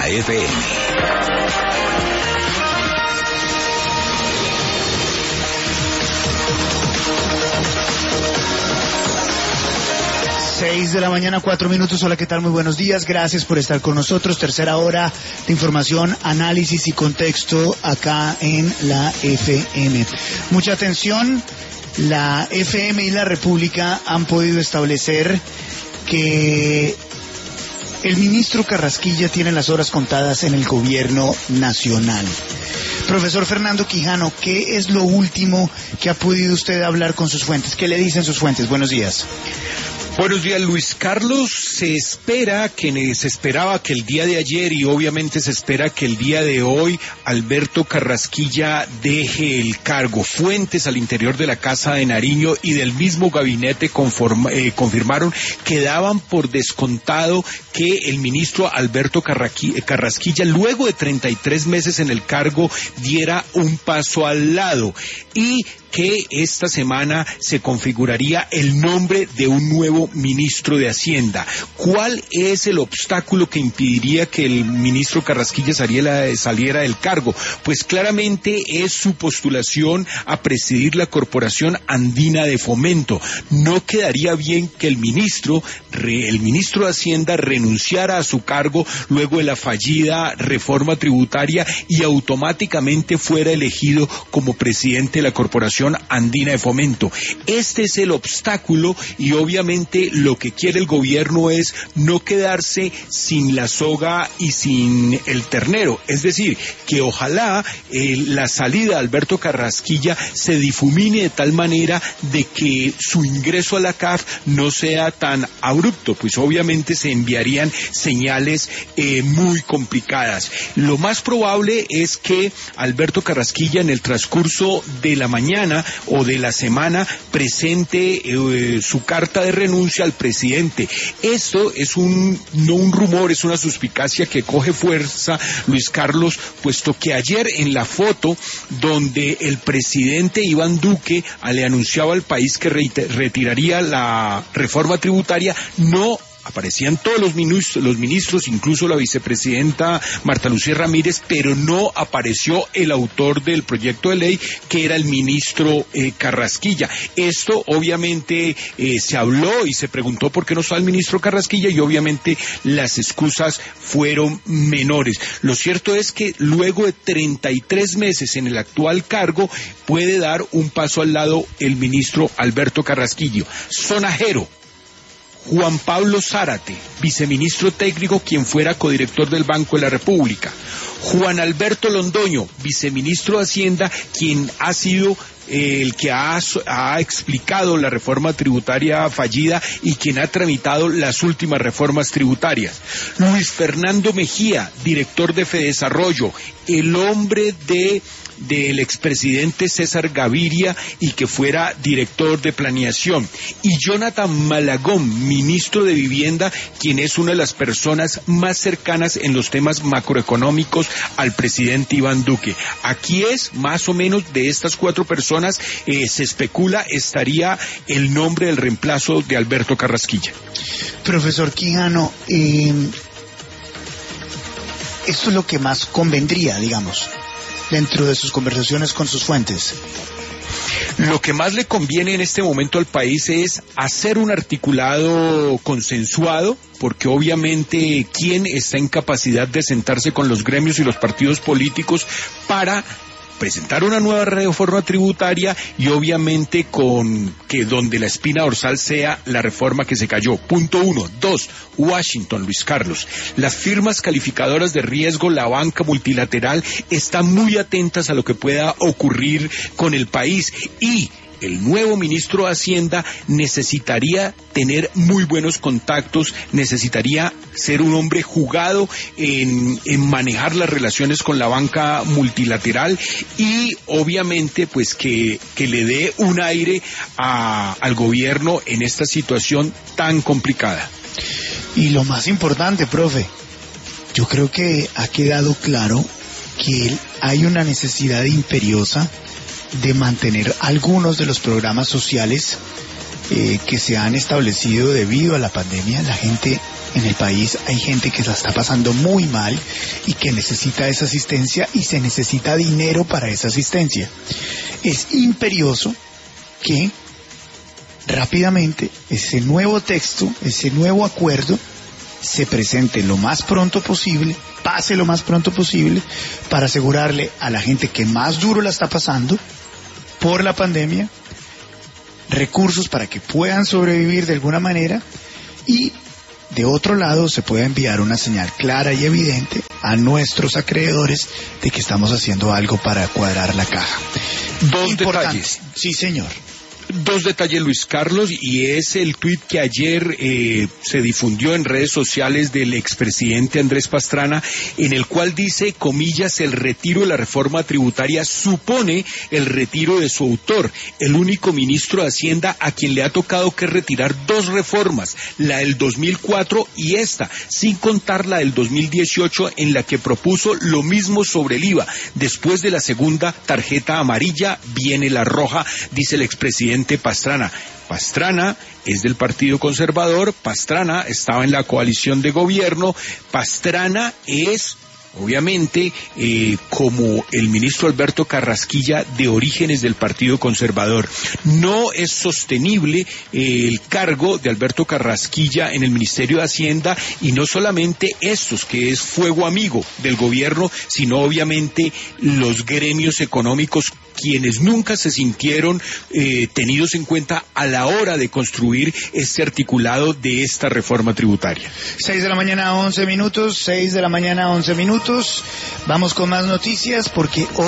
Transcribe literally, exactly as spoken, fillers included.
la F M. Seis de la mañana, cuatro minutos. Hola, ¿qué tal? Muy buenos días. Gracias por estar con nosotros. Tercera hora de información, análisis y contexto acá en la F M. Mucha atención. La F M y la República han podido establecer que el ministro Carrasquilla tiene las horas contadas en el gobierno nacional. Profesor Fernando Quijano, ¿qué es lo último que ha podido usted hablar con sus fuentes? ¿Qué le dicen sus fuentes? Buenos días. Buenos días, Luis Carlos. Se espera, que se esperaba que el día de ayer y obviamente se espera que el día de hoy Alberto Carrasquilla deje el cargo. Fuentes al interior de la Casa de Nariño y del mismo gabinete conforma, eh, confirmaron que daban por descontado que el ministro Alberto Carrasquilla, luego de treinta y tres meses en el cargo, diera un paso al lado y que esta semana se configuraría el nombre de un nuevo ministro de Hacienda. ¿Cuál es el obstáculo que impediría que el ministro Carrasquilla saliera, saliera del cargo? Pues claramente es su postulación a presidir la Corporación Andina de Fomento. No quedaría bien que el ministro, el ministro de Hacienda renunciara a su cargo luego de la fallida reforma tributaria y automáticamente fuera elegido como presidente de la Corporación Andina de Fomento. Este es el obstáculo y obviamente lo que quiere el gobierno es no quedarse sin la soga y sin el ternero, es decir, que ojalá eh, la salida de Alberto Carrasquilla se difumine de tal manera de que su ingreso a la C A F no sea tan abrupto, pues obviamente se enviarían señales eh, muy complicadas. Lo más probable es que Alberto Carrasquilla en el transcurso de la mañana o de la semana presente eh, su carta de renuncia al presidente. Esto es un no un rumor, es una suspicacia que coge fuerza, Luis Carlos, puesto que ayer en la foto donde el presidente Iván Duque le anunciaba al país que retiraría la reforma tributaria, no aparecían todos los ministros, los ministros, incluso la vicepresidenta Marta Lucía Ramírez, pero no apareció el autor del proyecto de ley, que era el ministro eh, Carrasquilla. Esto obviamente eh, se habló y se preguntó por qué no estaba el ministro Carrasquilla y obviamente las excusas fueron menores. Lo cierto es que luego de treinta y tres meses en el actual cargo puede dar un paso al lado el ministro Alberto Carrasquilla. Sonajero Juan Pablo Zárate, viceministro técnico, quien fuera codirector del Banco de la República. Juan Alberto Londoño, viceministro de Hacienda, quien ha sido eh, el que ha, ha explicado la reforma tributaria fallida y quien ha tramitado las últimas reformas tributarias. Luis Fernando Mejía, director de Fedesarrollo, el hombre de del expresidente César Gaviria y que fuera director de planeación, y Jonathan Malagón, ministro de Vivienda, quien es una de las personas más cercanas en los temas macroeconómicos al presidente Iván Duque. Aquí es, más o menos, de estas cuatro personas, eh, se especula, estaría el nombre del reemplazo de Alberto Carrasquilla. Profesor Quijano, eh, esto es lo que más convendría, digamos, dentro de sus conversaciones con sus fuentes. Lo que más le conviene en este momento al país es hacer un articulado consensuado, porque obviamente quién está en capacidad de sentarse con los gremios y los partidos políticos para presentar una nueva reforma tributaria y obviamente con que donde la espina dorsal sea la reforma que se cayó. Punto uno. Dos, Washington, Luis Carlos. Las firmas calificadoras de riesgo, la banca multilateral, están muy atentas a lo que pueda ocurrir con el país y el nuevo ministro de Hacienda necesitaría tener muy buenos contactos, necesitaría ser un hombre jugado en, en manejar las relaciones con la banca multilateral y obviamente pues que, que le dé un aire a, al gobierno en esta situación tan complicada. Y lo más importante, profe, yo creo que ha quedado claro que hay una necesidad imperiosa de mantener algunos de los programas sociales eh, que se han establecido debido a la pandemia. La gente en el país, hay gente que la está pasando muy mal y que necesita esa asistencia y se necesita dinero para esa asistencia. Es imperioso que rápidamente ese nuevo texto, ese nuevo acuerdo se presente lo más pronto posible, pase lo más pronto posible, para asegurarle a la gente que más duro la está pasando por la pandemia recursos para que puedan sobrevivir de alguna manera, y de otro lado se pueda enviar una señal clara y evidente a nuestros acreedores de que estamos haciendo algo para cuadrar la caja. Dos Importante. detalles. Sí, señor. Dos detalles, Luis Carlos, y es el tuit que ayer eh, se difundió en redes sociales del expresidente Andrés Pastrana, en el cual dice, comillas, el retiro de la reforma tributaria supone el retiro de su autor, el único ministro de Hacienda a quien le ha tocado que retirar dos reformas, la del dos mil cuatro y esta, sin contar la del dos mil dieciocho, en la que propuso lo mismo sobre el I V A. Después de la segunda tarjeta amarilla viene la roja, dice el expresidente Pastrana. Pastrana es del Partido Conservador, Pastrana estaba en la coalición de gobierno, Pastrana es, obviamente, eh, como el ministro Alberto Carrasquilla, de orígenes del Partido Conservador. No es sostenible eh, el cargo de Alberto Carrasquilla en el Ministerio de Hacienda, y no solamente estos, que es fuego amigo del gobierno, sino obviamente los gremios económicos, quienes nunca se sintieron eh, tenidos en cuenta a la hora de construir este articulado de esta reforma tributaria. Seis de la mañana, once minutos, seis de la mañana, once minutos. Vamos con más noticias porque hoy